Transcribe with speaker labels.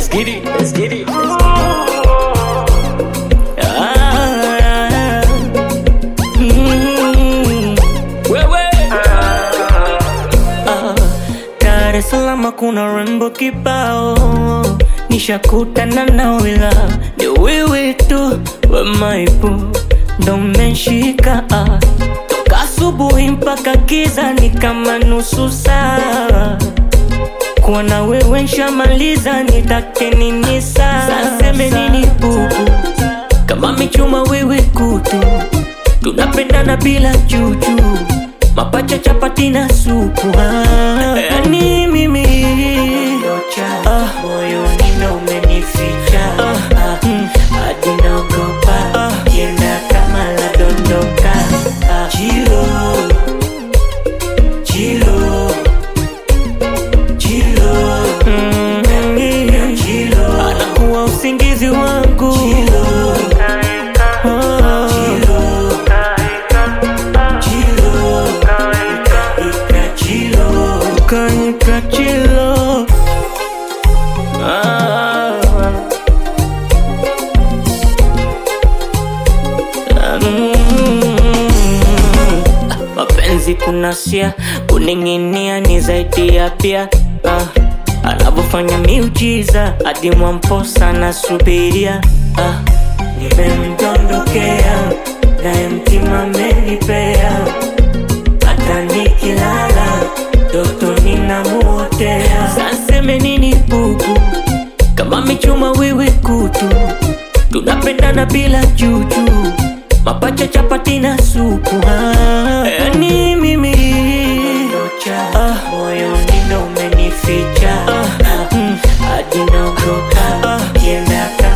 Speaker 1: get it, let's get it. Dar es Salaam kuna rembo kibao, nishakutana na wila ni wewe tu wa maipo ndo umeshika toka asubuhi mpaka giza ni kama nusu saa. Kuwa na wewe nshamaliza nitake nini sasa? Seme nini bubu kama michuma wewe kutu, tunapendana bila juju, mapacha chapati na supu. Yani mimi moyoni ndo umenificha, hadi naogopa kienda kama la dondoka. Chilo, chilo, chilo, chilo, anakuwa usingizi wangu. Chilo, Kanika chilo. Mapenzi kunasia, kuninginia ni zaidi ya pia. Anapofanya miujiza hadi mwamposa na subiria. Nimemdondokea naye mtima amenipea, hata nikilala ndoto ninamuotea. Saseme nini bubu kama michuma wewe kutu, tunapendana bila juju, mapacha chapati na supu. Yani mimi moyoni ndo umenificha, hadi naogopa kienda